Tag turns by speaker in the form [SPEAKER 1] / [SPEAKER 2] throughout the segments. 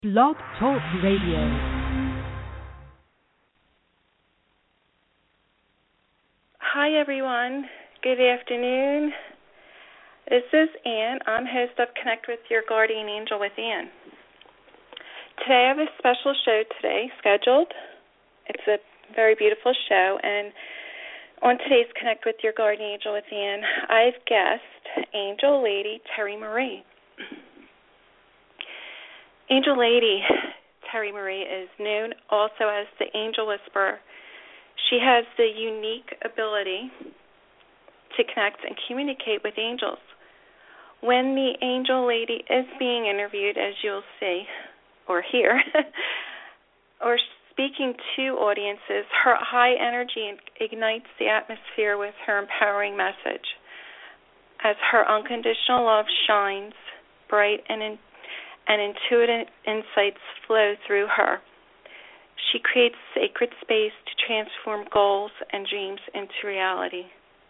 [SPEAKER 1] Blog Talk Radio.
[SPEAKER 2] Hi, everyone. Good afternoon. This is Ann. I'm host of Connect with Your Guardian Angel with Ann. Today I have a special show scheduled. It's a very beautiful show, and on today's Connect with Your Guardian Angel with Ann, I've guest Angel Lady Terry Marie. Angel Lady Terry Marie is known also as the Angel Whisperer. She has the unique ability to connect and communicate with angels. When the Angel Lady is being interviewed, as you'll see or hear, or speaking to audiences, her high energy ignites the atmosphere with her empowering message as her unconditional love shines bright and intuitive insights flow through her. She creates sacred space to transform goals and dreams into reality.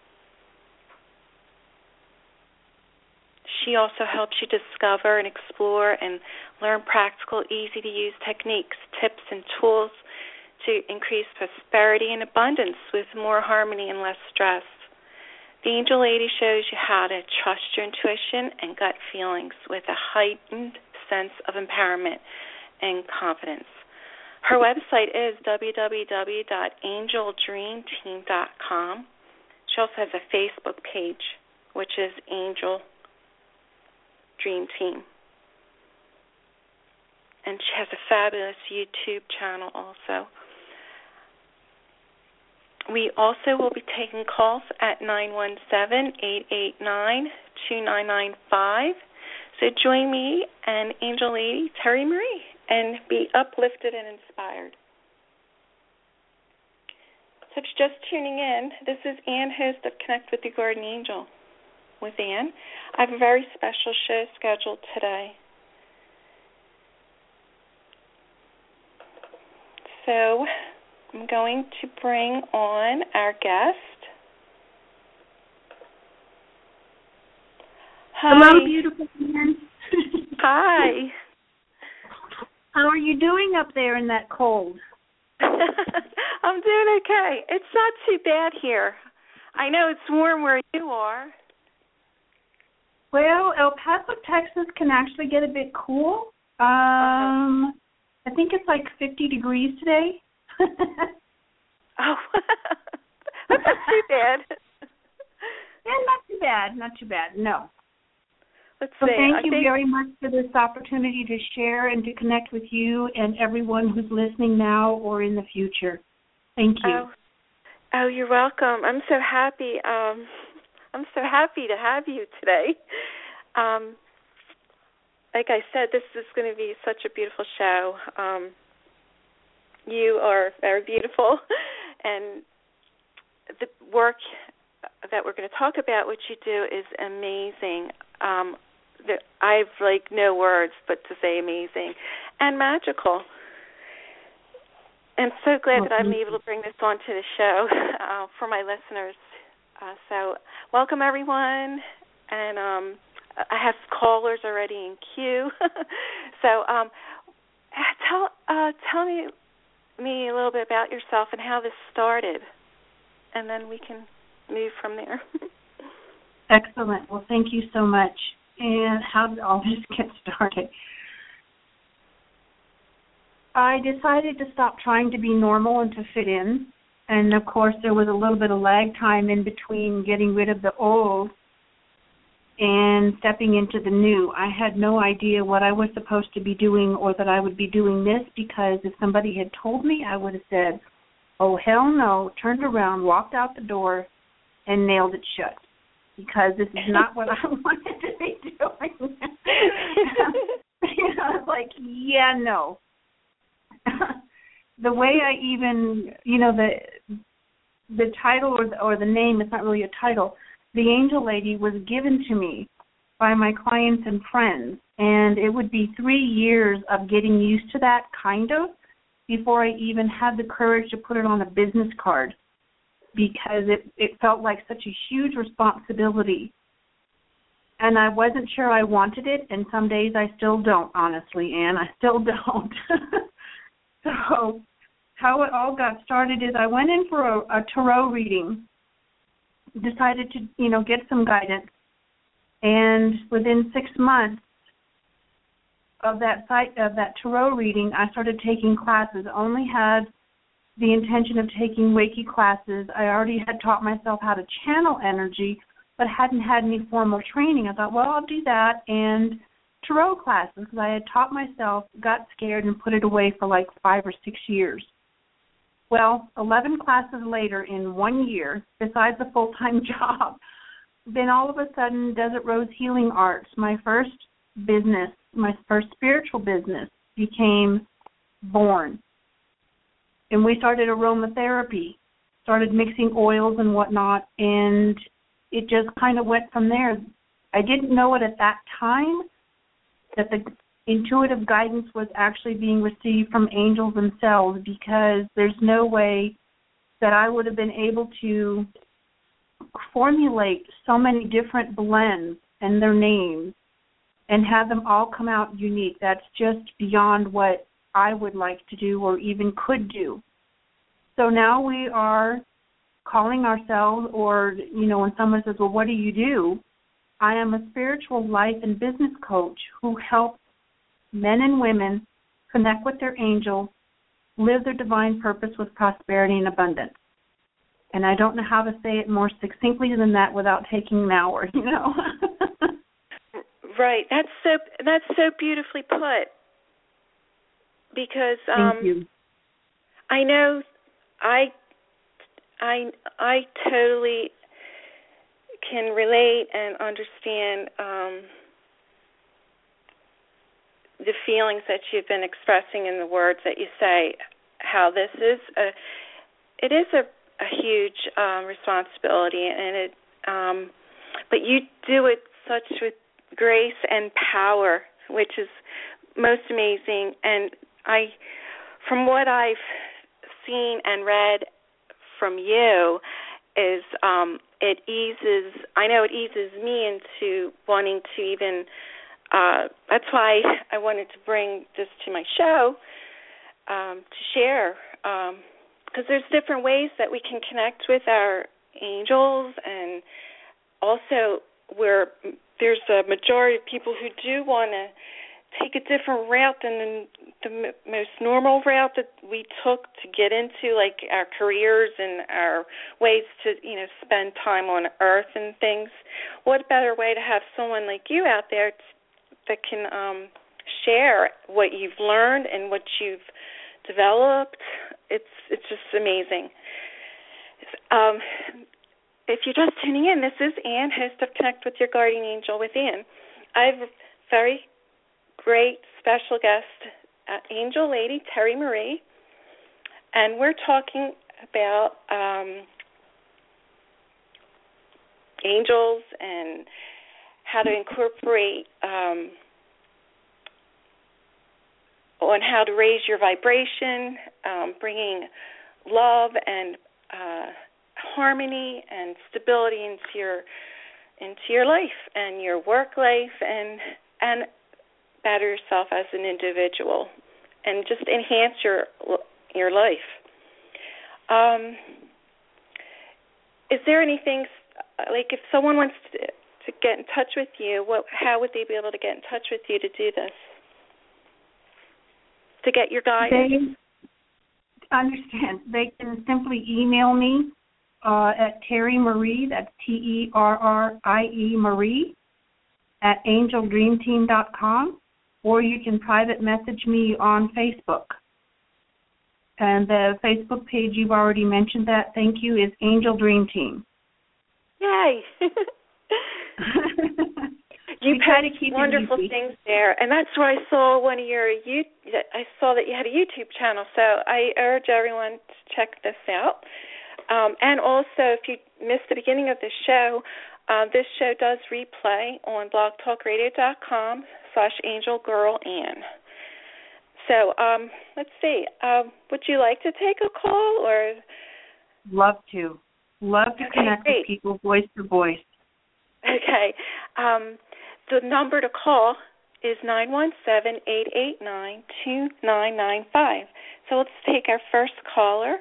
[SPEAKER 2] She also helps you discover and explore and learn practical, easy-to-use techniques, tips, and tools to increase prosperity and abundance with more harmony and less stress. The Angel Lady shows you how to trust your intuition and gut feelings with a heightened sense of empowerment and confidence. Her website is www.angeldreamteam.com. She also has a Facebook page, which is Angel Dream Team. And she has a fabulous YouTube channel also. We also will be taking calls at 917-889-2995. So join me and Angel Lady Terry Marie and be uplifted and inspired. So if you're just tuning in, this is Ann, host of Connect with Your Guardian Angel with Ann. I have a very special show scheduled today. So I'm going to bring on our guest. Hi.
[SPEAKER 3] Hello, beautiful Ann.
[SPEAKER 2] Hi.
[SPEAKER 3] How are you doing up there in that cold?
[SPEAKER 2] I'm doing okay. It's not too bad here. I know it's warm where you are.
[SPEAKER 3] Well, El Paso, Texas can actually get a bit cool. I think it's like 50 degrees today.
[SPEAKER 2] Oh, that's not too bad.
[SPEAKER 3] Yeah, not too bad. Not too bad, no.
[SPEAKER 2] Let's
[SPEAKER 3] so
[SPEAKER 2] see.
[SPEAKER 3] Thank you very much for this opportunity to share and to connect with you and everyone who's listening now or in the future. Thank you.
[SPEAKER 2] Oh, you're welcome. I'm so happy. I'm so happy to have you today. Like I said, this is going to be such a beautiful show. You are very beautiful, and the work that we're going to talk about, what you do, is amazing. I've no words but to say amazing and magical. I'm so glad that I'm able to bring this onto the show for my listeners. So welcome, everyone, and I have callers already in queue. So tell me a little bit about yourself and how this started, and then we can move from there.
[SPEAKER 3] Excellent. Well, thank you so much. And how did all this get started? I decided to stop trying to be normal and to fit in. And, of course, there was a little bit of lag time in between getting rid of the old and stepping into the new. I had no idea what I was supposed to be doing or that I would be doing this, because if somebody had told me, I would have said, oh, hell no, turned around, walked out the door, and nailed it shut, because this is not what I wanted to be doing. I was like, yeah, no. The way I even, the title or the name, it's not really a title, the Angel Lady was given to me by my clients and friends, and it would be 3 years of getting used to that, kind of, before I even had the courage to put it on a business card, because it felt like such a huge responsibility. and I wasn't sure I wanted it, and some days I still don't, honestly, Ann. I still don't. So how it all got started is I went in for a tarot reading, decided to, get some guidance, and within 6 months of that tarot reading, I started taking classes. I only had the intention of taking Reiki classes. I already had taught myself how to channel energy, but hadn't had any formal training. I thought, well, I'll do that and tarot classes, because I had taught myself, got scared, and put it away for like 5 or 6 years. Well, 11 classes later in 1 year, besides a full-time job, then all of a sudden Desert Rose Healing Arts, my first business, my first spiritual business, became born. And we started aromatherapy, started mixing oils and whatnot, and it just kind of went from there. I didn't know it at that time, that the intuitive guidance was actually being received from angels themselves, because there's no way that I would have been able to formulate so many different blends and their names and have them all come out unique. That's just beyond what I would like to do or even could do. So now we are calling ourselves, or, when someone says, well, what do you do? I am a spiritual life and business coach who helps men and women connect with their angels, live their divine purpose with prosperity and abundance. And I don't know how to say it more succinctly than that without taking an hour,
[SPEAKER 2] Right. That's so beautifully put. Because
[SPEAKER 3] Thank you.
[SPEAKER 2] I know I totally can relate and understand the feelings that you've been expressing in the words that you say. How this is it is a huge responsibility, and but you do it such with grace and power, which is most amazing. And from what I've seen and read from you, is it eases me into wanting to even. That's why I wanted to bring this to my show to share, because there's different ways that we can connect with our angels, and also where there's a majority of people who do want to take a different route than the most normal route that we took to get into, like our careers and our ways to, spend time on Earth and things. What better way to have someone like you out there that can share what you've learned and what you've developed? It's just amazing. If you're just tuning in, this is Ann, host of Connect with Your Guardian Angel with Ann. I have a very great special guest, Angel Lady Terry Marie, and we're talking about angels and how to incorporate on how to raise your vibration, bringing love and harmony and stability into your life and your work life, and better yourself as an individual, and just enhance your life. Is there anything, like if someone wants to get in touch with you, how would they be able to get in touch with you to do this? To get your guidance?
[SPEAKER 3] They understand. They can simply email me at Terry Marie, that's TERRIE Marie, at angeldreamteam.com, or you can private message me on Facebook. And the Facebook page, you've already mentioned that, thank you, is Angel Dream Team.
[SPEAKER 2] Yay! You post wonderful things there, and that's where I saw I saw that you had a YouTube channel, so I urge everyone to check this out. And also, if you missed the beginning of this show does replay on blogtalkradio.com/angelgirlann. So let's see. Would you like to take a call, or?
[SPEAKER 3] Love to. Love to connect with people voice to voice.
[SPEAKER 2] Okay. The number to call is 917-889-2995. So let's take our first caller.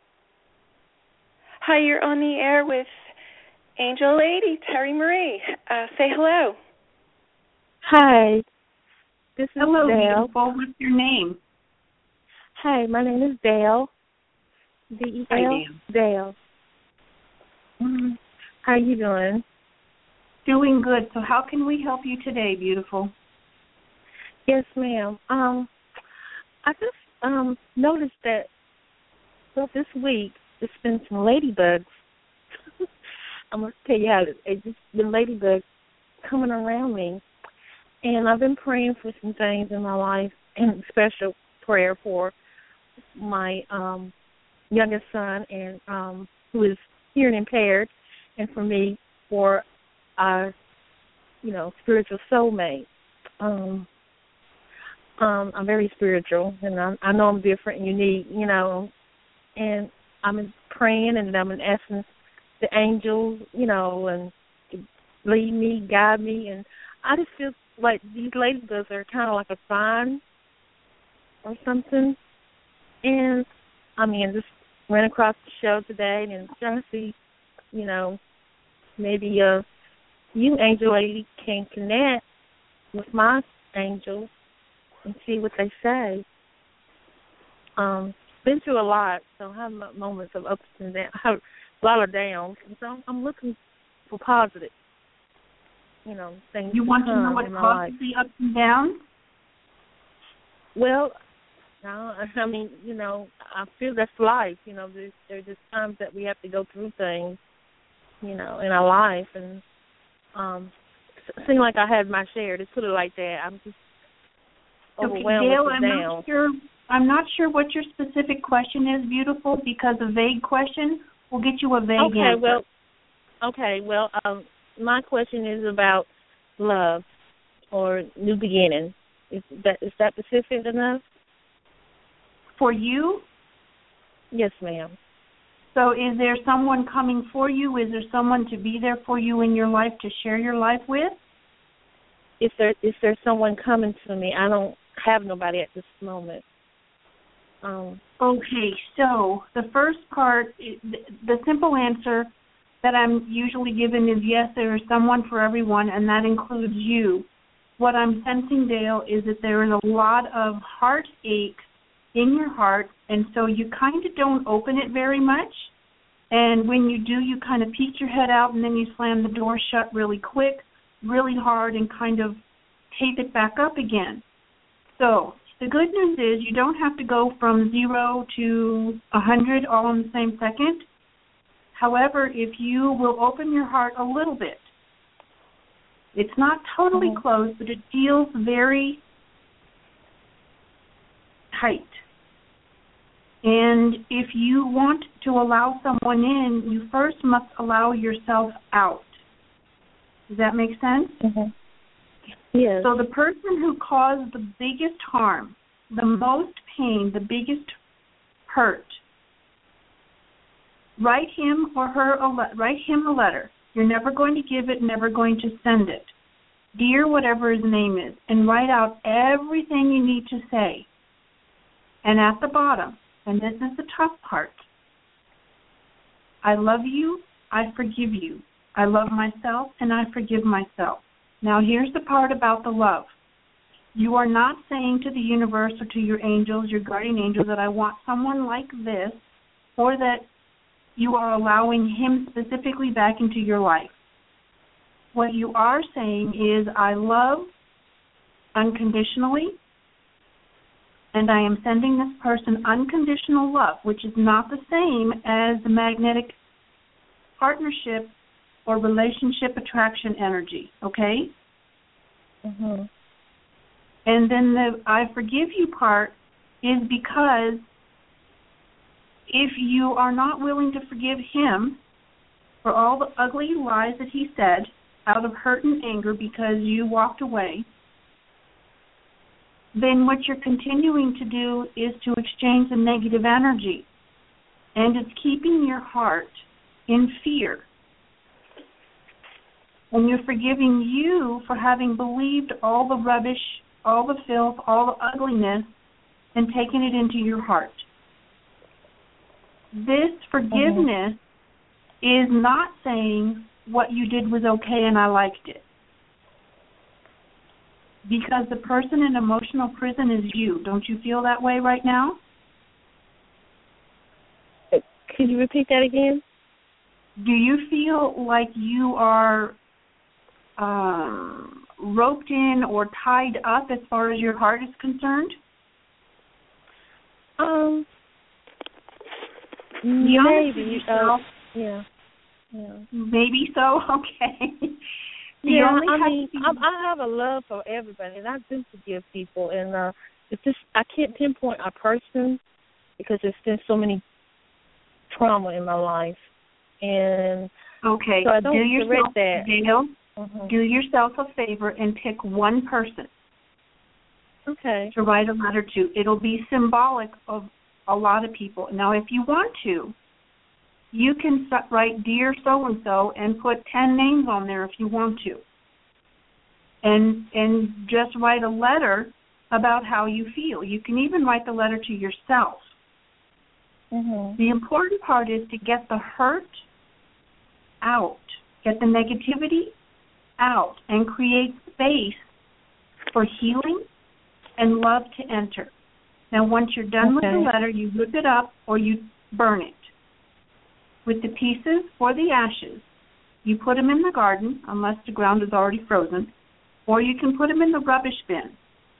[SPEAKER 2] Hi, you're on the air with Angel Lady, Terry Marie. Say hello.
[SPEAKER 4] Hi. This is
[SPEAKER 3] Hello,
[SPEAKER 4] Dale.
[SPEAKER 3] beautiful. What's your name?
[SPEAKER 4] Hi, my name is Dale. D-E-L?
[SPEAKER 3] Hi, Dale.
[SPEAKER 4] Dale. Mm-hmm. How are you doing?
[SPEAKER 3] Doing good. So how can we help you today, beautiful?
[SPEAKER 4] Yes, ma'am. I just noticed that, well, this week it's been some ladybugs. I'm going to tell you how it's just been ladybugs coming around me. And I've been praying for some things in my life, and special prayer for my youngest son, and who is hearing impaired, and for me for our, spiritual soulmate. I'm very spiritual, and I know I'm different and unique, and I'm praying and I'm asking the angels, and to lead me, guide me, and I just feel like these ladybugs are kind of like a sign or something. And just ran across the show today and trying to see, maybe you, Angel Lady, can connect with my angels and see what they say. Been through a lot, so I have moments of ups and downs, a lot of downs, and so I'm looking for positive, things.
[SPEAKER 3] You want to know what causes the ups and downs?
[SPEAKER 4] Well, no, I feel that's life. There's just times that we have to go through things, in our life, and it seemed like I had my share. To put it like that, I'm just overwhelmed
[SPEAKER 3] Dale,
[SPEAKER 4] with the down.
[SPEAKER 3] I'm not sure what your specific question is, beautiful, because a vague question will get you a vague answer.
[SPEAKER 4] Well, my question is about love or new beginning. Is that specific enough?
[SPEAKER 3] For you?
[SPEAKER 4] Yes, ma'am.
[SPEAKER 3] So is there someone coming for you? Is there someone to be there for you in your life to share your life with?
[SPEAKER 4] Is there someone coming to me? I don't have nobody at this moment.
[SPEAKER 3] Okay, so the first part, the simple answer that I'm usually given is yes, there is someone for everyone, and that includes you. What I'm sensing, Dale, is that there is a lot of heartache in your heart, and so you kind of don't open it very much. And when you do, you kind of peek your head out, and then you slam the door shut really quick, really hard, and kind of tape it back up again. So the good news is you don't have to go from 0 to 100 all in the same second. However, if you will open your heart a little bit, it's not totally closed, but it feels very tight. And if you want to allow someone in, you first must allow yourself out. Does that make sense?
[SPEAKER 4] Mm-hmm. Yes.
[SPEAKER 3] So the person who caused the biggest harm, the most pain, the biggest hurt, write him or her write him a letter. You're never going to give it, never going to send it. Dear whatever his name is, and write out everything you need to say. And at the bottom, and this is the tough part, I love you, I forgive you. I love myself, and I forgive myself. Now here's the part about the love. You are not saying to the universe or to your angels, your guardian angels, that I want someone like this, or that you are allowing him specifically back into your life. What you are saying is, I love unconditionally, and I am sending this person unconditional love, which is not the same as the magnetic partnership or relationship attraction energy, okay?
[SPEAKER 4] Mm-hmm.
[SPEAKER 3] And then the I forgive you part is because if you are not willing to forgive him for all the ugly lies that he said out of hurt and anger because you walked away, then what you're continuing to do is to exchange the negative energy. And it's keeping your heart in fear. And you're forgiving you for having believed all the rubbish, all the filth, all the ugliness, and taken it into your heart. This forgiveness is not saying what you did was okay and I liked it. Because the person in emotional prison is you. Don't you feel that way right now?
[SPEAKER 4] Could you repeat that again?
[SPEAKER 3] Do you feel like you are roped in or tied up as far as your heart is concerned?
[SPEAKER 4] Maybe.
[SPEAKER 3] Yeah.
[SPEAKER 4] Yeah.
[SPEAKER 3] Maybe so. Okay.
[SPEAKER 4] Yeah, I have a love for everybody, and I do forgive people, and it's just I can't pinpoint a person because there's been so many trauma in my life, and
[SPEAKER 3] okay.
[SPEAKER 4] So I don't direct that.
[SPEAKER 3] Gail, do yourself a favor and pick one person.
[SPEAKER 4] Okay.
[SPEAKER 3] To write a letter to. It'll be symbolic of a lot of people. Now, if you want to, you can write Dear So-and-so and put 10 names on there if you want to. And just write a letter about how you feel. You can even write the letter to yourself. The important part is to get the hurt out, get the negativity out, and create space for healing and love to enter. Now, once you're done with the letter, you rip it up or you burn it. With the pieces or the ashes, you put them in the garden, unless the ground is already frozen, or you can put them in the rubbish bin.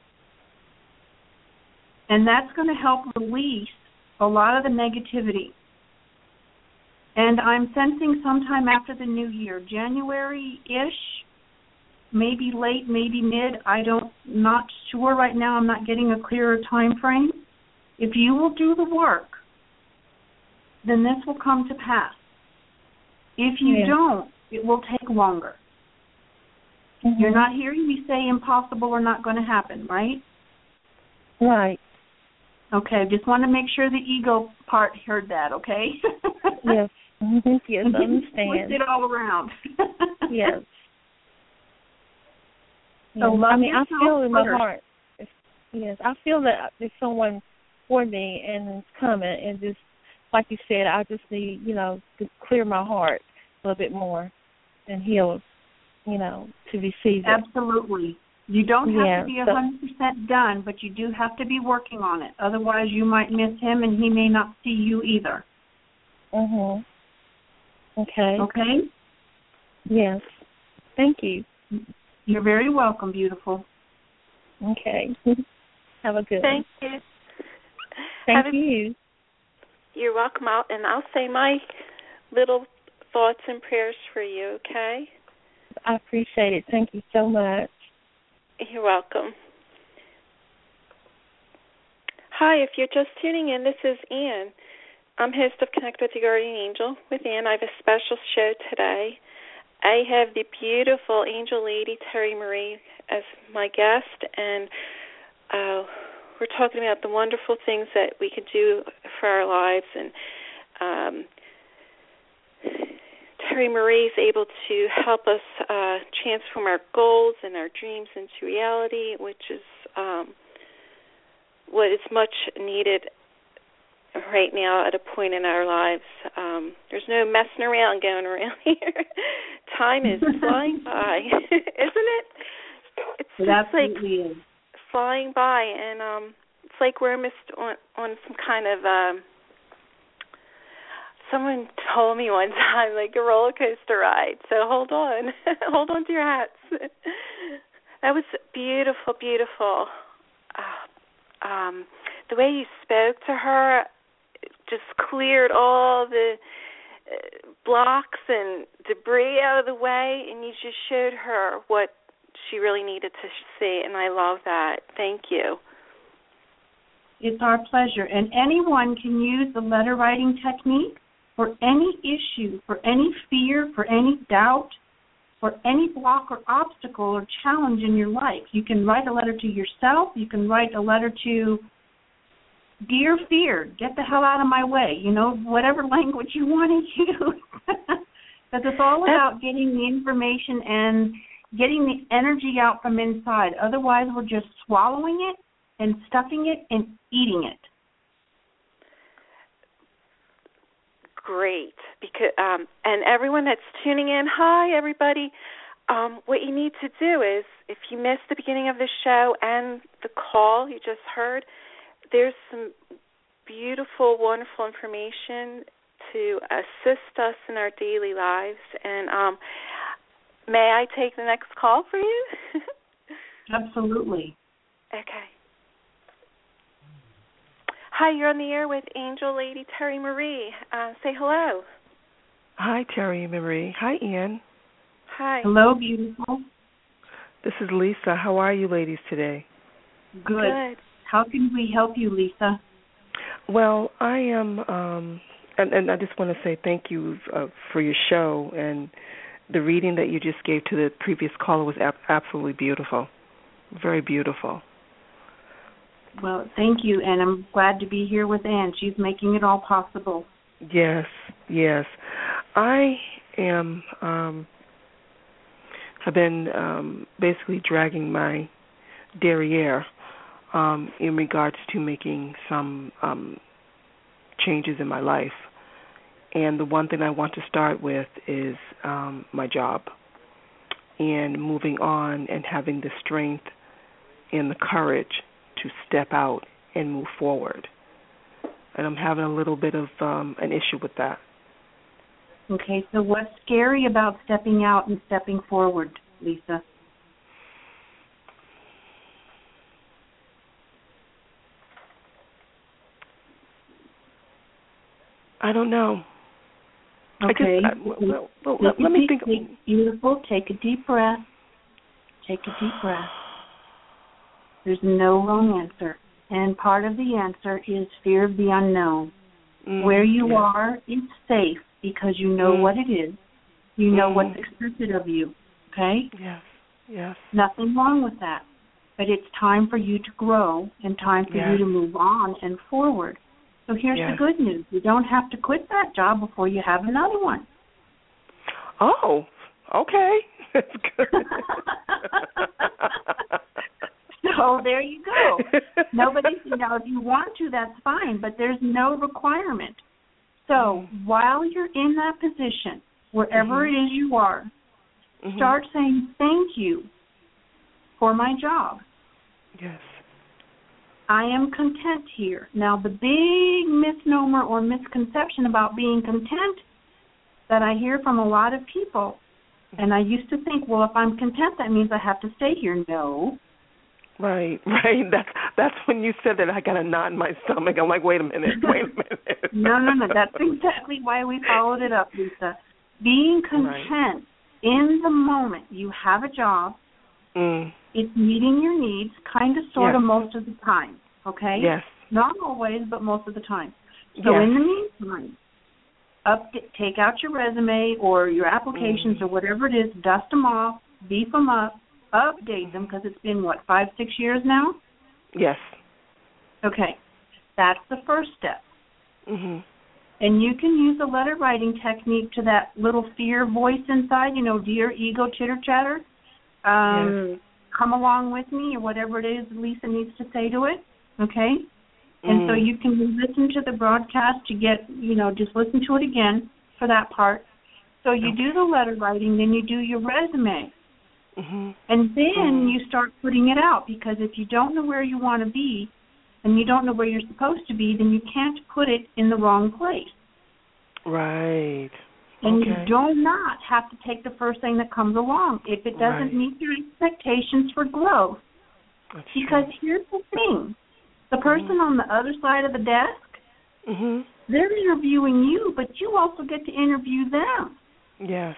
[SPEAKER 3] And that's going to help release a lot of the negativity. And I'm sensing sometime after the new year, January-ish, maybe late, maybe mid. Not sure right now. I'm not getting a clearer time frame. If you will do the work, then this will come to pass. If you don't, it will take longer. You're not hearing me say impossible or not going to happen, right?
[SPEAKER 4] Right.
[SPEAKER 3] Okay, just want to make sure the ego part heard that, okay?
[SPEAKER 4] Yes. Yes, I understand.
[SPEAKER 3] Twist it all around.
[SPEAKER 4] Yes.
[SPEAKER 3] So
[SPEAKER 4] I feel in my
[SPEAKER 3] first.
[SPEAKER 4] heart. Yes, I feel that there's someone for me and it's coming, and just like you said, I just need, to clear my heart a little bit more and heal, to receive it.
[SPEAKER 3] Absolutely. You don't have to be 100% done, but you do have to be working on it. Otherwise, you might miss him, and he may not see you either.
[SPEAKER 4] Okay.
[SPEAKER 3] Okay?
[SPEAKER 4] Yes. Thank you.
[SPEAKER 3] You're very welcome, beautiful.
[SPEAKER 4] Okay. Have a good
[SPEAKER 2] Thank
[SPEAKER 4] one.
[SPEAKER 2] you.
[SPEAKER 4] Thank you.
[SPEAKER 2] You're welcome. I'll say my little thoughts and prayers for you, okay?
[SPEAKER 4] I appreciate it. Thank you so much.
[SPEAKER 2] You're welcome. Hi, if you're just tuning in, this is Ann. I'm host of Connect with the Guardian Angel. With Ann, I have a special show today. I have the beautiful angel lady, Terry Marie, as my guest, and we're talking about the wonderful things that we could do for our lives. And Terry Marie is able to help us transform our goals and our dreams into reality, which is what is much needed right now at a point in our lives. There's no messing around going around here. Time is flying by, isn't it? It's just
[SPEAKER 3] absolutely
[SPEAKER 2] like flying by, and it's like we're almost on some kind of someone told me one time, like a roller coaster ride. So hold on. Hold on to your hats. That was beautiful, beautiful. The way you spoke to her just cleared all the blocks and debris out of the way, and you just showed her what she really needed to see, and I love that. Thank you.
[SPEAKER 3] It's our pleasure. And anyone can use the letter writing technique for any issue, for any fear, for any doubt, for any block or obstacle or challenge in your life. You can write a letter to yourself. You can write a letter to Dear Fear, get the hell out of my way. Whatever language you want to use. Because it's all about getting the information and getting the energy out from inside. Otherwise, we're just swallowing it and stuffing it and eating it.
[SPEAKER 2] Great. Because and everyone that's tuning in, hi, everybody. What you need to do is, if you missed the beginning of the show and the call you just heard, there's some beautiful, wonderful information to assist us in our daily lives. And may I take the next call for you?
[SPEAKER 3] Absolutely.
[SPEAKER 2] Okay. Hi, you're on the air with Angel Lady Terry Marie. Say hello.
[SPEAKER 5] Hi, Terry Marie. Hi, Ian.
[SPEAKER 2] Hi.
[SPEAKER 3] Hello, beautiful.
[SPEAKER 5] This is Lisa. How are you ladies today?
[SPEAKER 3] Good. How can we help you, Lisa?
[SPEAKER 5] Well, I am, and I just want to say thank you for your show, and the reading that you just gave to the previous caller was absolutely beautiful, very beautiful.
[SPEAKER 3] Well, thank you, and I'm glad to be here with Ann. She's making it all possible.
[SPEAKER 5] Yes, yes. I am, have been basically dragging my derriere in regards to making some changes in my life. And the one thing I want to start with is my job and moving on and having the strength and the courage to step out and move forward. And I'm having a little bit of an issue with that.
[SPEAKER 3] Okay, so what's scary about stepping out and stepping forward, Lisa?
[SPEAKER 5] I don't know.
[SPEAKER 3] Okay.
[SPEAKER 5] Let me think.
[SPEAKER 3] Beautiful. Take a deep breath. Take a deep breath. There's no wrong answer. And part of the answer is fear of the unknown. Where you are, it's safe because you know what it is. You know what's expected of you. Okay?
[SPEAKER 5] Yes, yes.
[SPEAKER 3] Nothing wrong with that. But it's time for you to grow and time for you to move on and forward. So here's the good news. You don't have to quit that job before you have another one.
[SPEAKER 5] Oh, okay. That's good.
[SPEAKER 3] So there you go. Nobody, if you want to, that's fine, but there's no requirement. So while you're in that position, wherever it is you are, start saying thank you for my job.
[SPEAKER 5] Yes.
[SPEAKER 3] I am content here. Now, the big misnomer or misconception about being content that I hear from a lot of people, and I used to think, well, if I'm content, that means I have to stay here. No.
[SPEAKER 5] Right. That's when you said that I got a knot in my stomach. I'm like, wait a minute.
[SPEAKER 3] No. That's exactly why we followed it up, Lisa. Being content in the moment. You have a job. It's meeting your needs, kind of, sort of, most of the time, okay?
[SPEAKER 5] Yes.
[SPEAKER 3] Not always, but most of the time. So in the meantime, take out your resume or your applications or whatever it is, dust them off, beef them up, update them, because it's been, 5-6 years now?
[SPEAKER 5] Yes.
[SPEAKER 3] Okay. That's the first step.
[SPEAKER 2] And
[SPEAKER 3] you can use a letter writing technique to that little fear voice inside, dear ego chitter-chatter. Come along with me, or whatever it is Lisa needs to say to it, okay? And so you can listen to the broadcast to get, just listen to it again for that part. So you do the letter writing, then you do your resume. And then you start putting it out, because if you don't know where you want to be and you don't know where you're supposed to be, then you can't put it in the wrong place.
[SPEAKER 5] Right.
[SPEAKER 3] And you do not have to take the first thing that comes along if it doesn't meet your expectations for growth.
[SPEAKER 5] That's
[SPEAKER 3] because here's the thing. The person on the other side of the desk, they're interviewing you, but you also get to interview them.
[SPEAKER 5] Yes.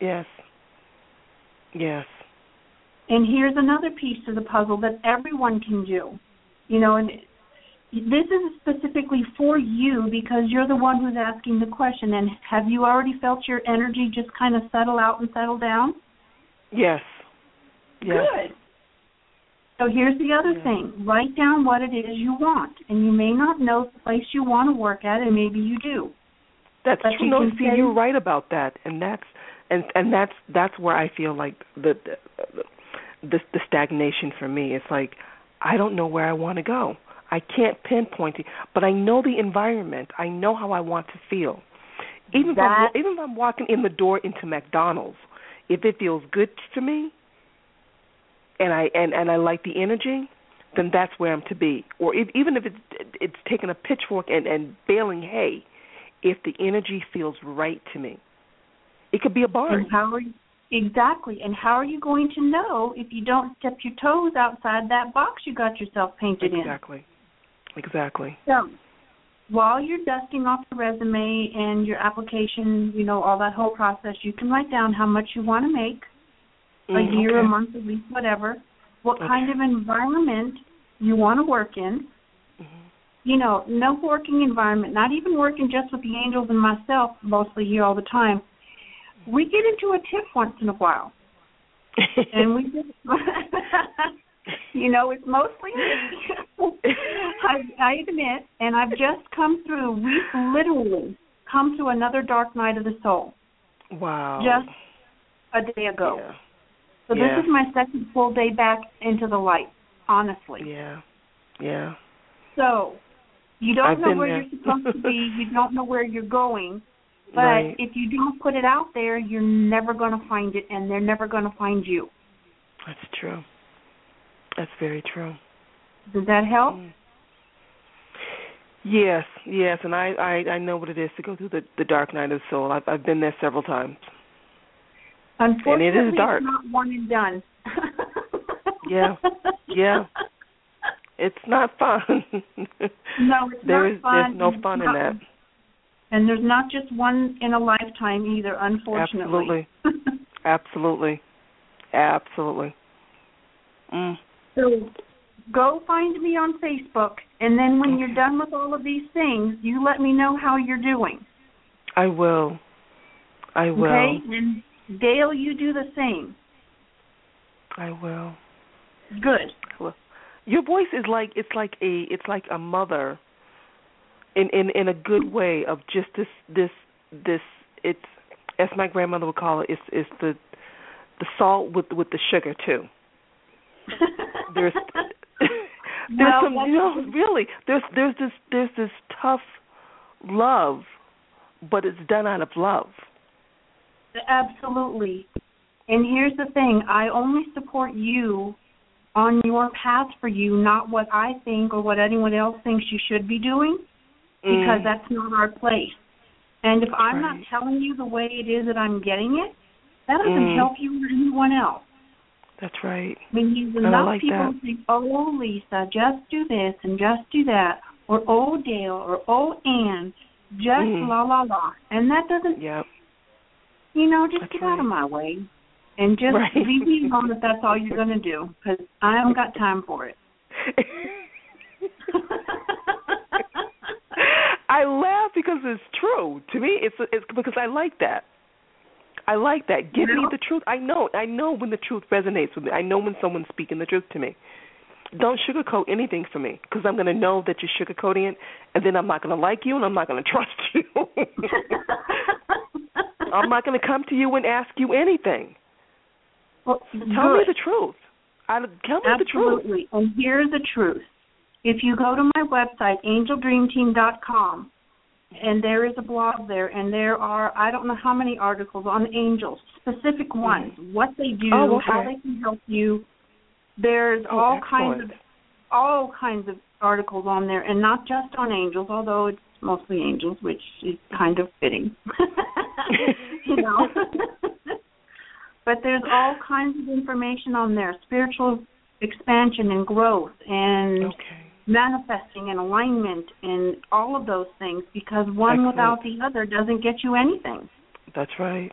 [SPEAKER 3] And here's another piece to the puzzle that everyone can do. And this is specifically for you because you're the one who's asking the question. And have you already felt your energy just kind of settle out and settle down?
[SPEAKER 5] Yes.
[SPEAKER 3] Good. So here's the other thing. Write down what it is you want. And you may not know the place you want to work at, and maybe you do.
[SPEAKER 5] That's true. No, see, you're right about that. And And that's where I feel like the stagnation for me. It's like I don't know where I want to go. I can't pinpoint it, but I know the environment. I know how I want to feel. Even if I'm walking in the door into McDonald's, if it feels good to me, and I like the energy, then that's where I'm to be. Or even if it's taking a pitchfork and baling hay, if the energy feels right to me, it could be a barn.
[SPEAKER 3] Exactly. And how are you going to know if you don't step your toes outside that box you got yourself painted in?
[SPEAKER 5] Exactly.
[SPEAKER 3] So, while you're dusting off the resume and your application, all that whole process, you can write down how much you want to make, a year, a month, a week, whatever, what kind of environment you want to work in. No working environment, not even working just with the angels and myself, mostly here all the time. We get into a tiff once in a while. And we just, it's mostly me. I admit, and I've just come through, we've literally come to another dark night of the soul.
[SPEAKER 5] Wow.
[SPEAKER 3] Just a day ago.
[SPEAKER 5] Yeah.
[SPEAKER 3] So this is my second full day back into the light, honestly.
[SPEAKER 5] Yeah.
[SPEAKER 3] So you don't know where you're supposed to be. You don't know where you're going. But if you don't put it out there, you're never going to find it, and they're never going to find you.
[SPEAKER 5] That's true. That's very true.
[SPEAKER 3] Does that help?
[SPEAKER 5] Yes, and I know what it is to go through the dark night of the soul. I've been there several times.
[SPEAKER 3] Unfortunately,
[SPEAKER 5] and it is dark.
[SPEAKER 3] It's not one and done.
[SPEAKER 5] Yeah. It's not fun.
[SPEAKER 3] No, it's not fun.
[SPEAKER 5] There's no fun in that.
[SPEAKER 3] And there's not just one in a lifetime either, unfortunately.
[SPEAKER 5] Absolutely.
[SPEAKER 3] So go find me on Facebook, and then when you're done with all of these things, you let me know how you're doing.
[SPEAKER 5] I will.
[SPEAKER 3] Okay? And Dale, you do the same.
[SPEAKER 5] I will.
[SPEAKER 3] Good.
[SPEAKER 5] Your voice is like it's like a mother in a good way of just this it's, as my grandmother would call it, it's the salt with the sugar too. There's this tough love, but it's done out of love.
[SPEAKER 3] Absolutely. And here's the thing, I only support you on your path for you, not what I think or what anyone else thinks you should be doing, because that's not our place. And if I'm not telling you the way it is that I'm getting it, that doesn't help you or anyone else.
[SPEAKER 5] That's right.
[SPEAKER 3] I mean, enough people think, oh, Lisa, just do this and just do that, or oh, Dale, or oh, Ann, just la, la, la. And that doesn't, just get out of my way. And just leave me alone if that's all you're going to do, because I haven't got time for it.
[SPEAKER 5] I laugh because it's true. To me, it's because I like that. Give me the truth. I know when the truth resonates with me. I know when someone's speaking the truth to me. Don't sugarcoat anything for me, because I'm going to know that you're sugarcoating it, and then I'm not going to like you, and I'm not going to trust you. I'm not going to come to you and ask you anything.
[SPEAKER 3] Well,
[SPEAKER 5] tell me the truth. Tell me the truth.
[SPEAKER 3] Absolutely. And here's the truth. If you go to my website, angeldreamteam.com, and there is a blog there, and there are, I don't know how many articles on angels, specific ones, what they do, how they can help you. There's all kinds of articles on there, and not just on angels, although it's mostly angels, which is kind of fitting. But there's all kinds of information on there, spiritual expansion and growth and manifesting and alignment and all of those things, because one without the other doesn't get you anything.
[SPEAKER 5] That's right.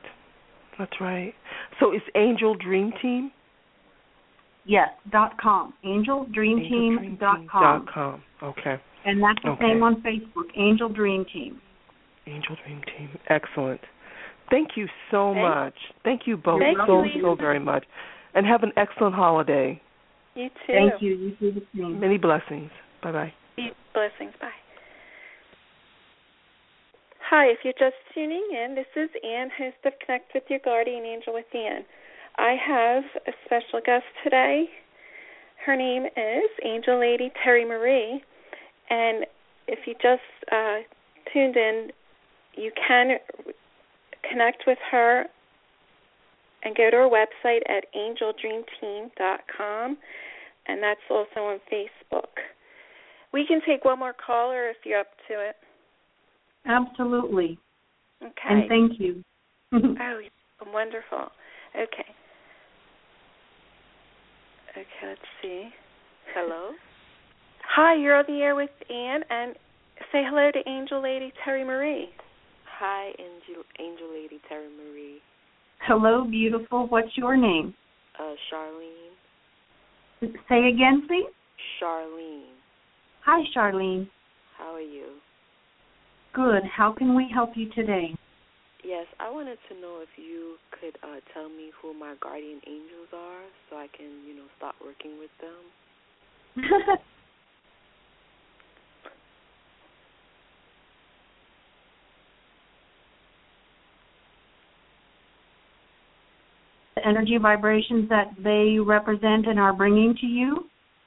[SPEAKER 5] So it's Angel Dream Team?
[SPEAKER 3] Yes, .com. AngelDreamTeam.com.
[SPEAKER 5] Okay.
[SPEAKER 3] And that's the same on Facebook, Angel Dream Team.
[SPEAKER 5] Angel Dream Team. Excellent. Thank you so much. Thank you both so very much. And have an excellent holiday.
[SPEAKER 2] You too.
[SPEAKER 3] Thank you. You do the same.
[SPEAKER 5] Many blessings. Bye-bye.
[SPEAKER 2] Blessings. Bye. Hi, if you're just tuning in, this is Ann, host of Connect with Your Guardian Angel with Ann. I have a special guest today. Her name is Angel Lady Terry Marie, and if you just tuned in, you can connect with her and go to her website at angeldreamteam.com, and that's also on Facebook. We can take one more caller if you're up to it.
[SPEAKER 3] Absolutely.
[SPEAKER 2] Okay.
[SPEAKER 3] And thank you.
[SPEAKER 2] Oh, wonderful. Okay. Okay, let's see.
[SPEAKER 6] Hello?
[SPEAKER 2] Hi, you're on the air with Ann, and say hello to Angel Lady Terry Marie.
[SPEAKER 6] Hi, Angel Lady Terry Marie.
[SPEAKER 3] Hello, beautiful. What's your name?
[SPEAKER 6] Charlene.
[SPEAKER 3] Say again, please.
[SPEAKER 6] Charlene.
[SPEAKER 3] Hi, Charlene.
[SPEAKER 6] How are you?
[SPEAKER 3] Good. How can we help you today?
[SPEAKER 6] Yes, I wanted to know if you could tell me who my guardian angels are so I can, start working with them.
[SPEAKER 3] The energy vibrations that they represent and are bringing to you.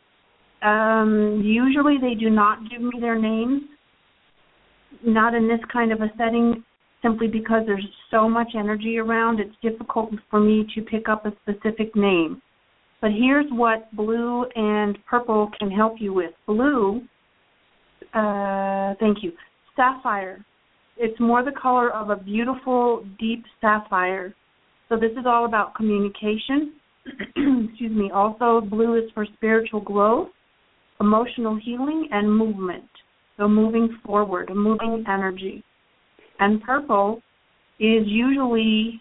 [SPEAKER 3] Usually they do not give me their names. Not in this kind of a setting, simply because there's so much energy around, it's difficult for me to pick up a specific name. But here's what blue and purple can help you with. Blue, thank you, sapphire. It's more the color of a beautiful, deep sapphire. So this is all about communication. Excuse me. Also, blue is for spiritual growth, emotional healing, and movement. So moving forward, a moving energy. And purple is usually,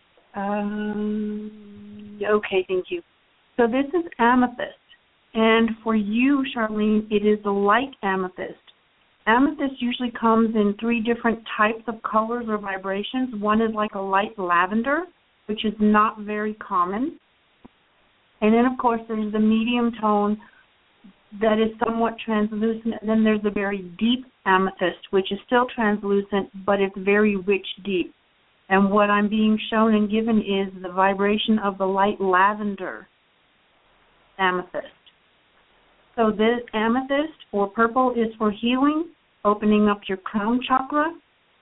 [SPEAKER 3] okay, thank you. So this is amethyst. And for you, Charlene, it is the light amethyst. Amethyst usually comes in 3 different types of colors or vibrations. One is like a light lavender, which is not very common. And then, of course, there's the medium tone that is somewhat translucent, and then there's a very deep amethyst, which is still translucent, but it's very rich deep. And what I'm being shown and given is the vibration of the light lavender amethyst. So this amethyst or purple is for healing, opening up your crown chakra.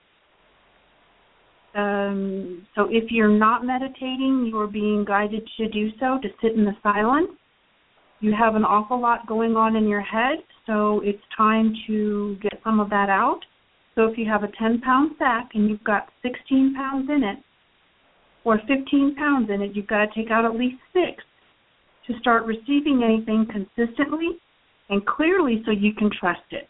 [SPEAKER 3] So if you're not meditating, you are being guided to do so, to sit in the silence. You have an awful lot going on in your head, so it's time to get some of that out. So if you have a 10-pound sack and you've got 16 pounds in it, or 15 pounds in it, you've got to take out at least 6 to start receiving anything consistently and clearly so you can trust it.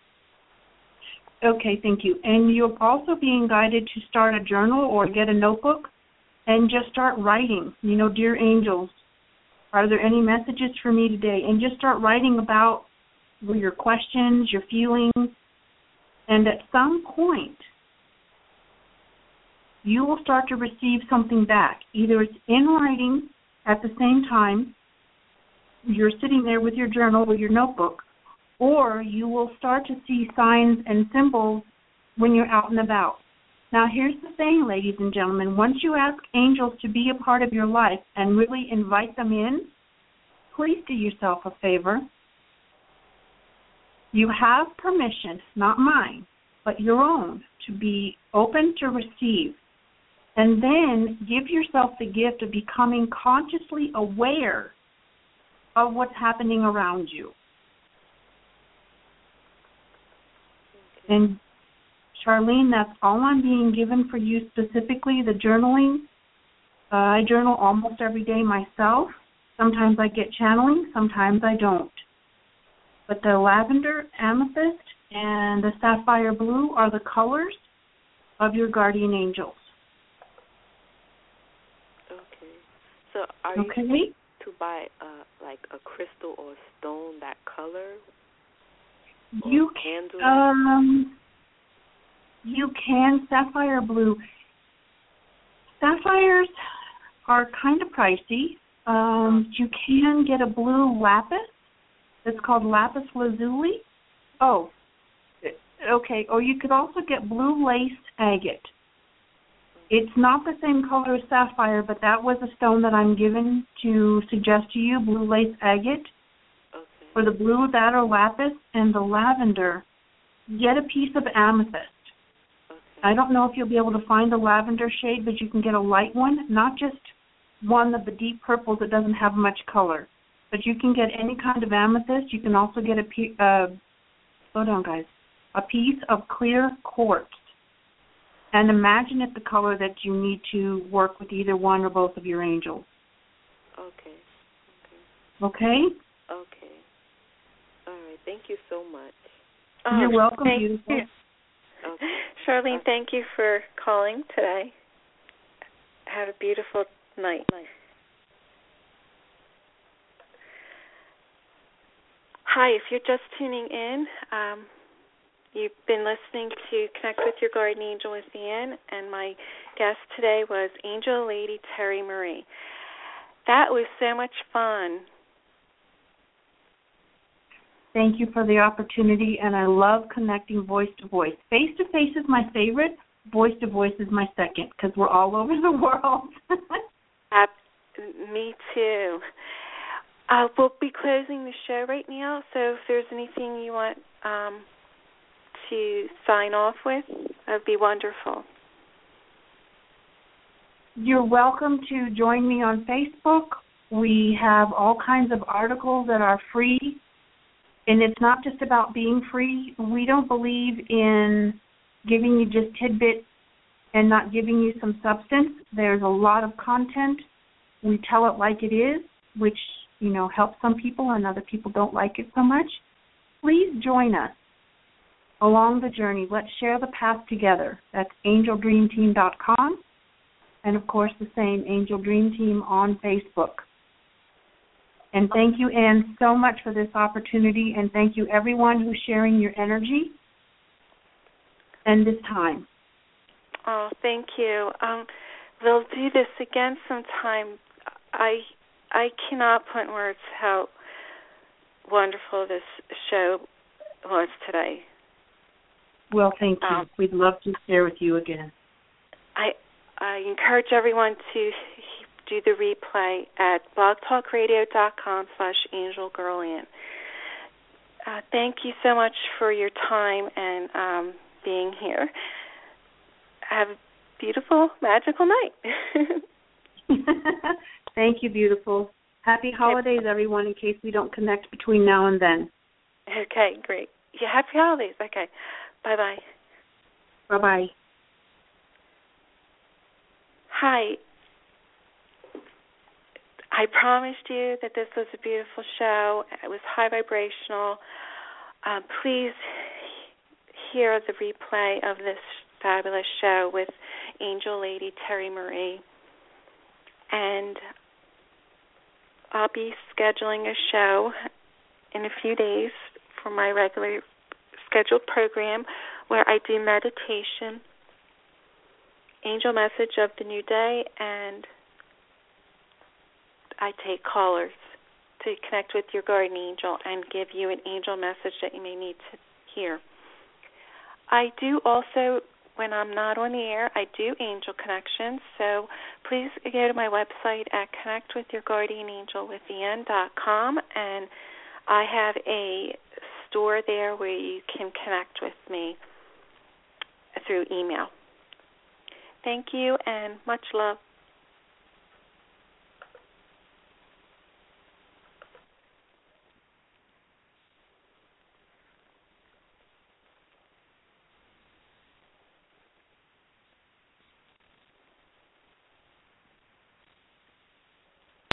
[SPEAKER 3] Okay, thank you. And you're also being guided to start a journal or get a notebook and just start writing. Dear angels, are there any messages for me today? And just start writing about your questions, your feelings. And at some point, you will start to receive something back. Either it's in writing at the same time, you're sitting there with your journal, with your notebook, or you will start to see signs and symbols when you're out and about. Now, here's the thing, ladies and gentlemen. Once you ask angels to be a part of your life and really invite them in, please do yourself a favor. You have permission, not mine, but your own, to be open to receive. And then give yourself the gift of becoming consciously aware of what's happening around you. And Charlene, that's all I'm being given for you specifically, the journaling. I journal almost every day myself. Sometimes I get channeling, sometimes I don't. But the lavender, amethyst, and the sapphire blue are the colors of your guardian angels.
[SPEAKER 6] Okay. So are you to buy like a crystal or stone that color?
[SPEAKER 3] You can sapphire blue. Sapphires are kind of pricey. You can get a blue lapis. It's called lapis lazuli. Oh, Okay, or you could also get blue lace agate. It's not the same color as sapphire, but that was a stone that I'm given to suggest to you, blue lace agate.
[SPEAKER 6] Okay.
[SPEAKER 3] For the blue, that or lapis, and the lavender, get a piece of amethyst.
[SPEAKER 6] Okay.
[SPEAKER 3] I don't know if you'll be able to find the lavender shade, but you can get a light one, not just one of the deep purples that doesn't have much color. But you can get any kind of amethyst. You can also get slow down, guys, a piece of clear quartz. And imagine it the color that you need to work with either one or both of your angels.
[SPEAKER 6] Okay.
[SPEAKER 3] Okay?
[SPEAKER 6] Okay. All right. Thank you so much.
[SPEAKER 3] You're welcome,
[SPEAKER 2] thank
[SPEAKER 3] beautiful.
[SPEAKER 2] you.
[SPEAKER 6] Okay.
[SPEAKER 2] Charlene, thank you for calling today. Have a beautiful night. Hi, if you're just tuning in, you've been listening to Connect with Your Guardian Angel with Ann, and my guest today was Angel Lady Terry Marie. That was so much fun.
[SPEAKER 3] Thank you for the opportunity, and I love connecting voice to voice. Face to face is my favorite. Voice to voice is my second, because we're all over the world.
[SPEAKER 2] Me too. We'll be closing the show right now, so if there's anything you want to sign off with, that would be wonderful.
[SPEAKER 3] You're welcome to join me on Facebook. We have all kinds of articles that are free, and it's not just about being free. We don't believe in giving you just tidbits and not giving you some substance. There's a lot of content. We tell it like it is, which, helps some people and other people don't like it so much. Please join us along the journey. Let's share the path together. That's angeldreamteam.com, and, of course, the same Angel Dream Team on Facebook. And thank you, Ann, so much for this opportunity, and thank you, everyone, who's sharing your energy and this time.
[SPEAKER 2] Oh, thank you. We'll do this again sometime. I cannot put in words how wonderful this show was today.
[SPEAKER 3] Well, thank you. We'd love to share with you again.
[SPEAKER 2] I encourage everyone to do the replay at blogtalkradio.com/angelgirlan. Thank you so much for your time and being here. Have a beautiful, magical night.
[SPEAKER 3] Thank you, beautiful. Happy holidays, everyone, in case we don't connect between now and then.
[SPEAKER 2] Okay, great. Yeah, happy holidays. Okay. Bye-bye.
[SPEAKER 3] Bye-bye.
[SPEAKER 2] Hi. I promised you that this was a beautiful show. It was high vibrational. Please hear the replay of this fabulous show with Angel Lady Terry Marie. And I'll be scheduling a show in a few days for my regular scheduled program where I do meditation, angel message of the new day, and I take callers to connect with your guardian angel and give you an angel message that you may need to hear. I do also, when I'm not on the air, I do angel connections, so please go to my website at connectwithyourguardianangelwithan.com, and I have a store there where you can connect with me through email. Thank you, and much love.